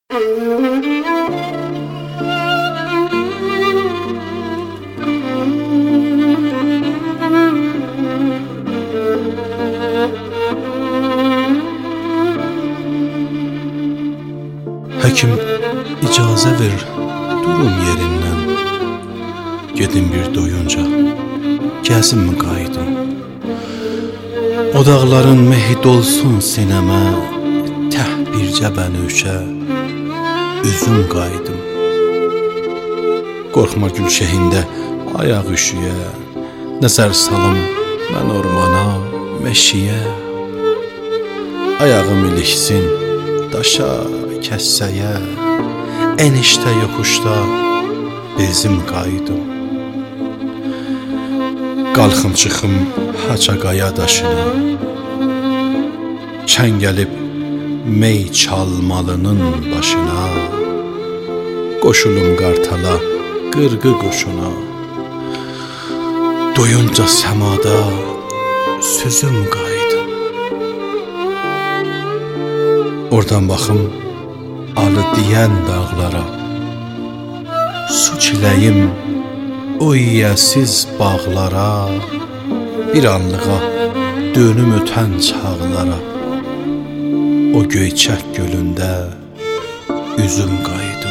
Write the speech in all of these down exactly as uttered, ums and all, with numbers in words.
Həkim, icazə ver, durum yerindən, gedim bir doyunca, gəzinmi qayıdım? O dağların mehi dolsun sinəmə, təh bircə bənövşə, üzüm qayıdım. Qorxma gülşəhində ayaq üşüyə, nəzər salım mən ormana, meşiyə. Ayağım ilişsin daşa, kəssəyə, enişdə yoxuşda bezim qayıdım. Qalxım çıxım haça qaya daşına, çən gəlib mey çalmalının başına, qoşulum qartala, qırğı qoşuna, doyunca səmada süzüm qayıdım. Oradan baxım alı deyən dağlara, su çiləyim o yiyəsiz bağlara, bir anlığa dönüm ötən çağlara, o göyçək gölündə üzüm qayıdım.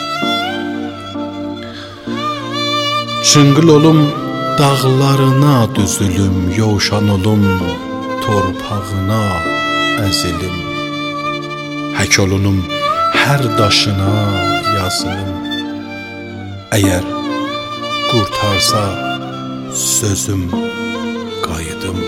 Çıngıl olum dağlarına düzülüm, yovşan olum torpağına əzilim. Hək olunum hər daşına yazılım, əgər qurtarsa sözüm qayıdım.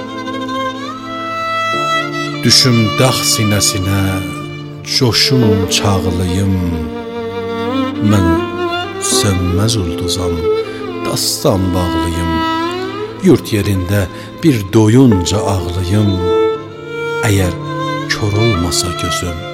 Düşüm dağ sinəsinə, coşum çağlayım, mən sönməz ulduzam, dastan bağlıyım. Yurt yerində bir doyunca ağlayım, əgər kör olmasa gözüm